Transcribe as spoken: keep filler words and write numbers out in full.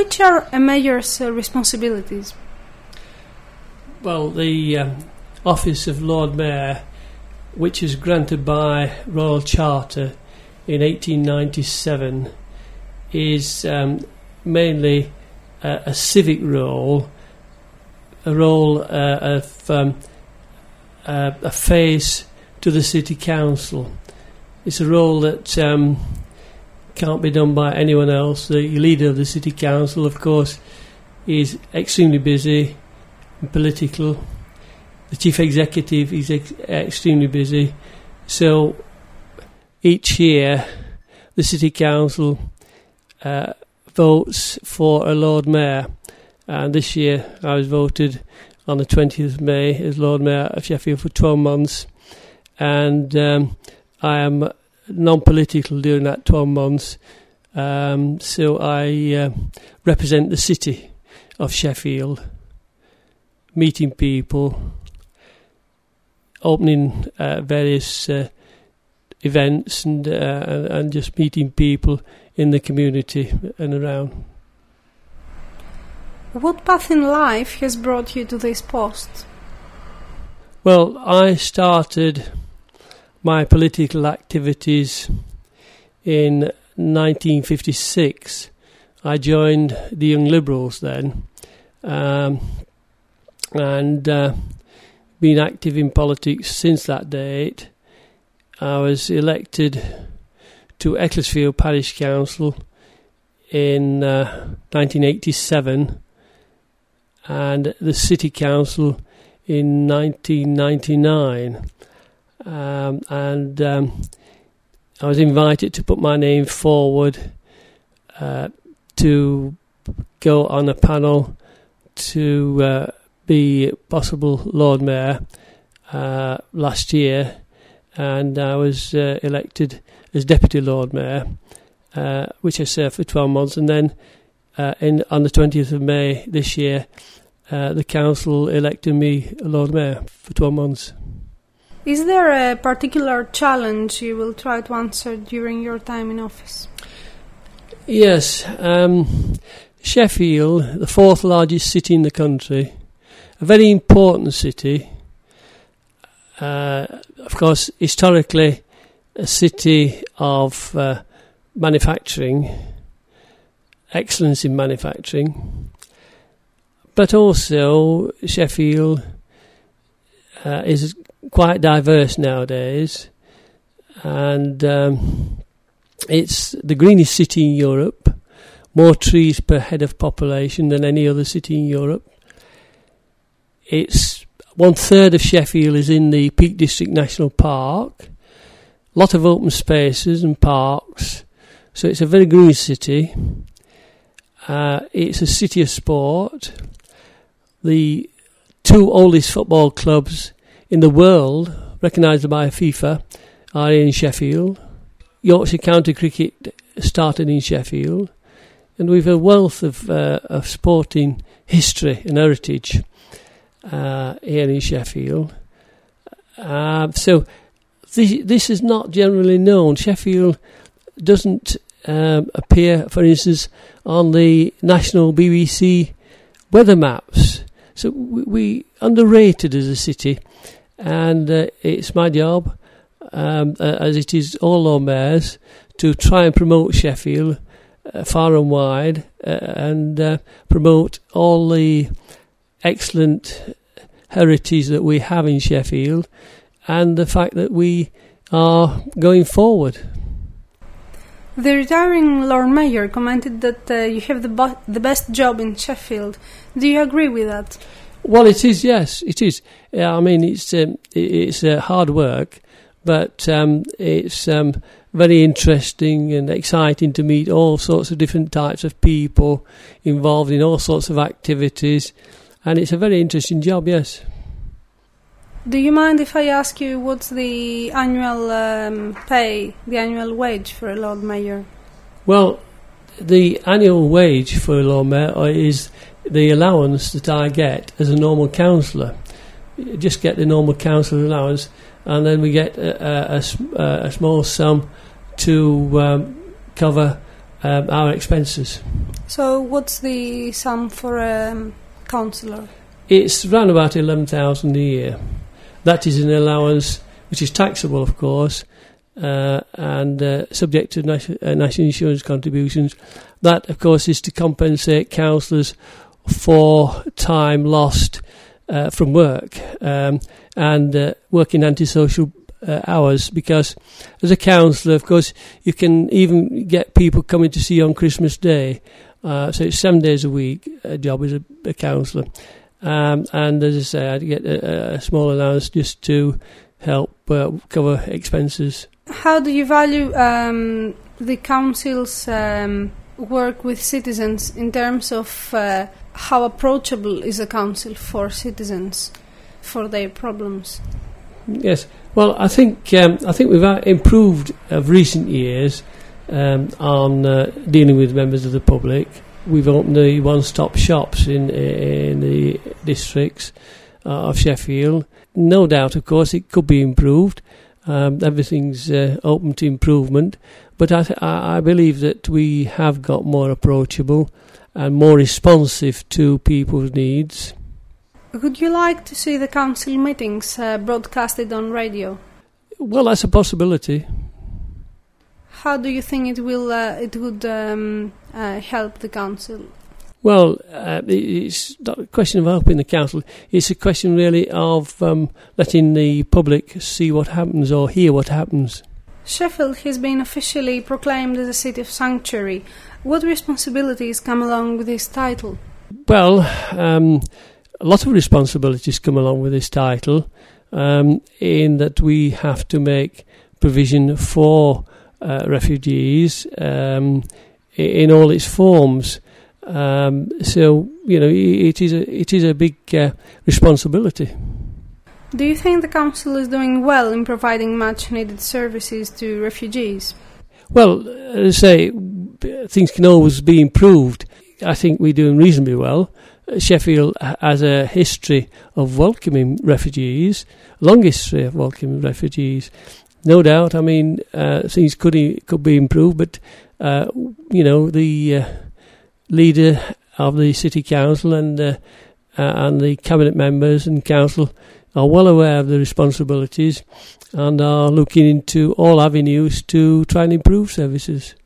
which are a mayor's uh, responsibilities? Well, the um, office of Lord Mayor, which is granted by Royal Charter in eighteen ninety-seven, is um, mainly uh, a civic role, a role uh, of um, uh, a face to the City Council. It's a role that um, can't be done by anyone else. The leader of the City Council, of course, is extremely busy and political. The Chief Executive is ex- extremely busy. So each year the City Council uh, votes for a Lord Mayor. And this year I was voted on the twentieth of May as Lord Mayor of Sheffield for twelve months. And um, I am non-political during that twelve months. Um, so I uh, represent the city of Sheffield, meeting people, opening uh, various uh, events and, uh, and and just meeting people in the community and around. What path in life has brought you to this post? Well, I started my political activities in nineteen fifty-six. I joined the Young Liberals then, um, and uh, been active in politics since that date. I was elected to Ecclesfield Parish Council in uh, nineteen eighty-seven and the City Council in nineteen ninety-nine. Um, and um, I was invited to put my name forward uh, to go on a panel to uh, be possible Lord Mayor uh, last year, and I was uh, elected as Deputy Lord Mayor, uh, which I served for twelve months, and then uh, in on the twentieth of May this year, uh, the council elected me Lord Mayor for twelve months. Is there a particular challenge you will try to answer during your time in office? Yes, um, Sheffield, the fourth largest city in the country, a very important city, uh, of course, historically a city of uh, manufacturing, excellence in manufacturing, but also Sheffield uh, is quite diverse nowadays, and um, it's the greenest city in Europe, more trees per head of population than any other city in Europe. It's one third of Sheffield is in the Peak District National Park, a lot of open spaces and parks, so it's a very green city. Uh, it's a city of sport. The two oldest football clubs in the world, recognised by FIFA, are in Sheffield. Yorkshire County Cricket started in Sheffield, and we've a wealth of, uh, of sporting history and heritage uh, here in Sheffield. Uh, so this, this is not generally known. Sheffield doesn't um, appear, for instance, on the national B B C weather maps. So we, we underrated as a city. And uh, it's my job, um, uh, as it is all Lord Mayors, to try and promote Sheffield uh, far and wide uh, and uh, promote all the excellent heritage that we have in Sheffield and the fact that we are going forward. The retiring Lord Mayor commented that uh, you have the, bo- the best job in Sheffield. Do you agree with that? Well, it is, yes, it is. Yeah, I mean, it's um, it's uh, hard work, but um, it's um, very interesting and exciting to meet all sorts of different types of people involved in all sorts of activities, and it's a very interesting job, yes. Do you mind if I ask you what's the annual um, pay, the annual wage for a Lord Mayor? Well, the annual wage for a Lord Mayor is the allowance that I get as a normal councillor. You just get the normal councillor allowance, and then we get a, a, a, a small sum to um, cover um, our expenses. So what's the sum for a um, councillor? It's round about eleven thousand a year. That is an allowance which is taxable, of course, uh, and uh, subject to nation, uh, national insurance contributions. That, of course, is to compensate councillors for time lost uh, from work um, and uh, working antisocial uh, hours, because as a councillor, of course, you can even get people coming to see you on Christmas Day. Uh, so it's seven days a week, a job as a, a councillor. Um, and as I say, I'd get a, a small allowance just to help uh, cover expenses. How do you value um, the council's um, work with citizens in terms of uh, how approachable is a council for citizens for their problems? Yes, well, I think um, I think we've improved of recent years um, on uh, dealing with members of the public. We've opened the one-stop shops in in the districts uh, of Sheffield. No doubt, of course, it could be improved. Um, everything's uh, open to improvement, but I, th- I believe that we have got more approachable and more responsive to people's needs. Would you like to see the council meetings uh, broadcasted on radio? Well, that's a possibility. How do you think it will? Uh, it would um, uh, help the council? Well, uh, it's not a question of helping the council. It's a question really of um, letting the public see what happens or hear what happens. Sheffield has been officially proclaimed as a city of sanctuary. What responsibilities come along with this title? Well, um, a lot of responsibilities come along with this title, um, in that we have to make provision for uh, refugees um, in all its forms. Um, so, you know, it is a, it is a big uh, responsibility. Do you think the council is doing well in providing much-needed services to refugees? Well, as I say, things can always be improved. I think we're doing reasonably well. Sheffield has a history of welcoming refugees, a long history of welcoming refugees. No doubt, I mean, uh, things could could be improved, but, uh, you know, the uh, leader of the city council and uh, uh, and the cabinet members and council are well aware of the responsibilities and are looking into all avenues to try and improve services.